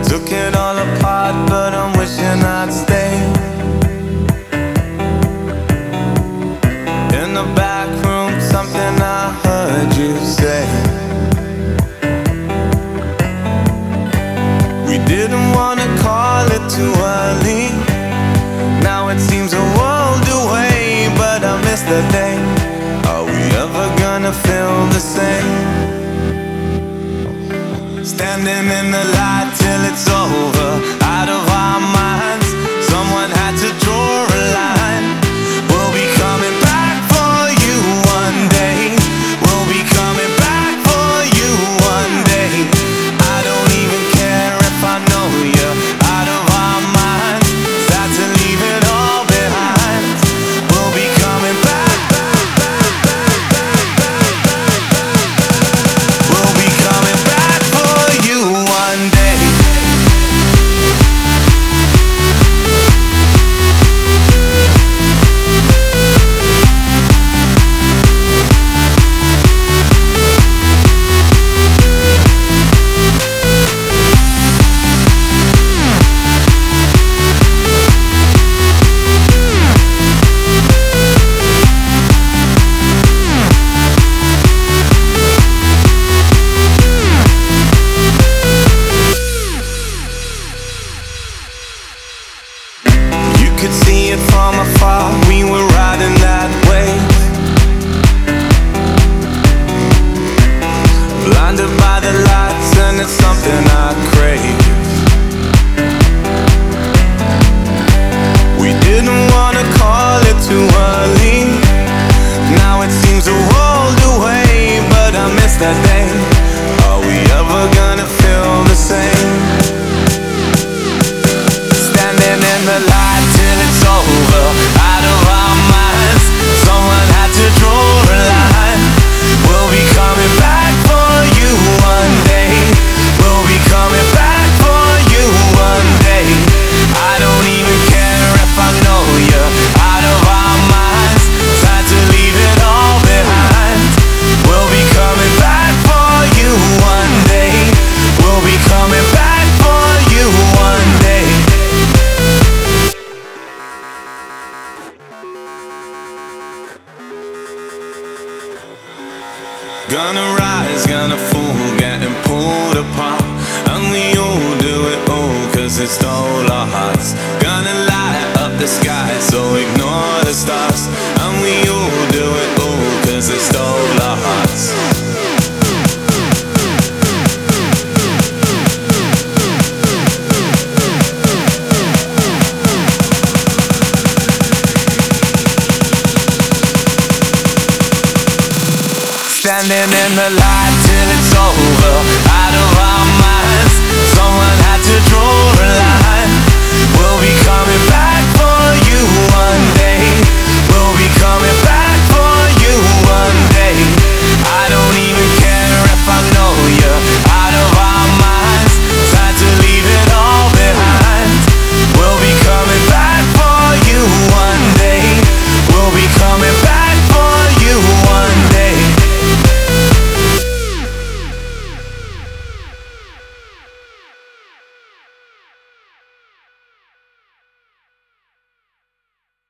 Took it all apart, but I'm wishing I'd stay. In the back room, something I heard you say. We didn't wanna call it too early. Now it seems a world away, but I miss the day. Are we ever gonna feel the same? Standing in the light till it's over, out of our minds. Someone had to draw a line. We'll be coming back for you one day. We'll be coming back for you one day. I don't even care if I know you're out of our minds. Sad to leave it all behind. We'll be coming back, back, back, back, back, back, back. We'll be coming back for you one day. Could see it from afar, we were riding that wave. Blinded by the lights, and it's something I crave. We didn't wanna call it too early. Now it seems a world away, but I miss that day. Are we ever gonna feel the same? Standing in the light till it's over, out of our minds. Someone had to draw a line. We'll be coming back for you one day. We'll be coming back for you one day. I don't even care if I know you're out of our minds. Time to leave it all behind. We'll be coming back for you one day. We'll be coming back for you one day. Gonna rise, gonna fall, getting pulled apart. And we all do it all, cause it stole our hearts. Gonna light up the sky, so ignore the stars. And we all do it all, cause it stole our hearts. Standing in the light till it's over, out of our minds. Someone had to draw a line. We'll be coming back.